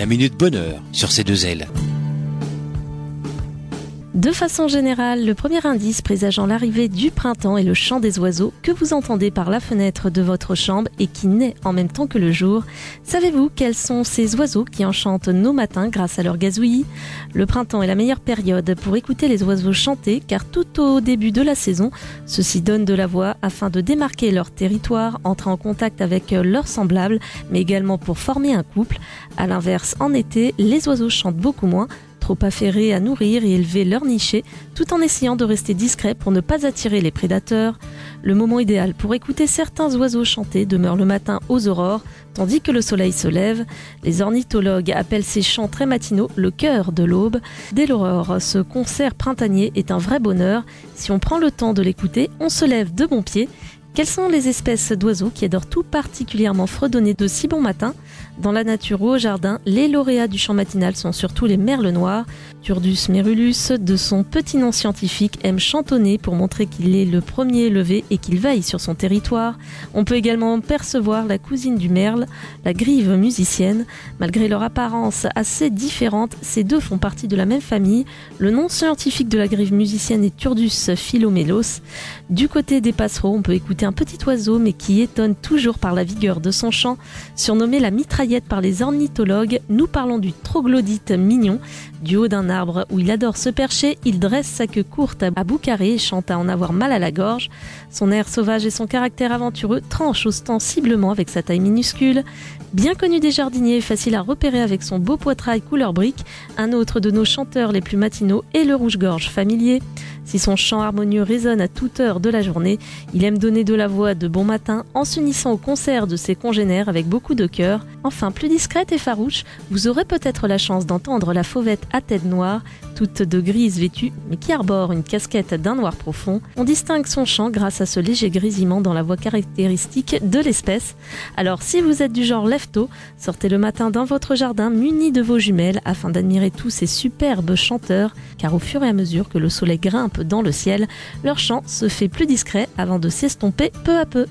la minute bonheur sur ces deux ailes. De façon générale, le premier indice présageant l'arrivée du printemps est le chant des oiseaux que vous entendez par la fenêtre de votre chambre et qui naît en même temps que le jour. Savez-vous quels sont ces oiseaux qui enchantent nos matins grâce à leur gazouillis ? Le printemps est la meilleure période pour écouter les oiseaux chanter car tout au début de la saison, ceux-ci donnent de la voix afin de démarquer leur territoire, entrer en contact avec leurs semblables, mais également pour former un couple. A l'inverse, en été, les oiseaux chantent beaucoup moins, trop affairés à nourrir et élever leur nichée, tout en essayant de rester discrets pour ne pas attirer les prédateurs. Le moment idéal pour écouter certains oiseaux chanter demeure le matin aux aurores, tandis que le soleil se lève. Les ornithologues appellent ces chants très matinaux le cœur de l'aube. Dès l'aurore, ce concert printanier est un vrai bonheur. Si on prend le temps de l'écouter, on se lève de bon pied. Quelles sont les espèces d'oiseaux qui adorent tout particulièrement fredonner de si bon matin ? Dans la nature ou au jardin, les lauréats du chant matinal sont surtout les merles noirs. Turdus merulus, de son petit nom scientifique, aime chantonner pour montrer qu'il est le premier levé et qu'il veille sur son territoire. On peut également percevoir la cousine du merle, la grive musicienne. Malgré leur apparence assez différente, ces deux font partie de la même famille. Le nom scientifique de la grive musicienne est Turdus philomélos. Du côté des passereaux, on peut écouter un petit oiseau mais qui étonne toujours par la vigueur de son chant. Surnommé la mitraillette par les ornithologues, nous parlons du troglodyte mignon. Du haut d'un arbre où il adore se percher, il dresse sa queue courte à bout carré et chante à en avoir mal à la gorge. Son air sauvage et son caractère aventureux tranchent ostensiblement avec sa taille minuscule. Bien connu des jardiniers et facile à repérer avec son beau poitrail couleur brique, un autre de nos chanteurs les plus matinaux est le rouge-gorge familier. Si son chant harmonieux résonne à toute heure de la journée, il aime donner de la voix de bon matin en s'unissant au concert de ses congénères avec beaucoup de cœur. Enfin, plus discrète et farouche, vous aurez peut-être la chance d'entendre la fauvette à tête noire, toute de grise vêtue, mais qui arbore une casquette d'un noir profond. On distingue son chant grâce à ce léger grésillement dans la voix caractéristique de l'espèce. Alors, si vous êtes du genre lève-tôt, sortez le matin dans votre jardin muni de vos jumelles afin d'admirer tous ces superbes chanteurs, car au fur et à mesure que le soleil grimpe dans le ciel, leur chant se fait plus discret avant de s'estomper peu à peu.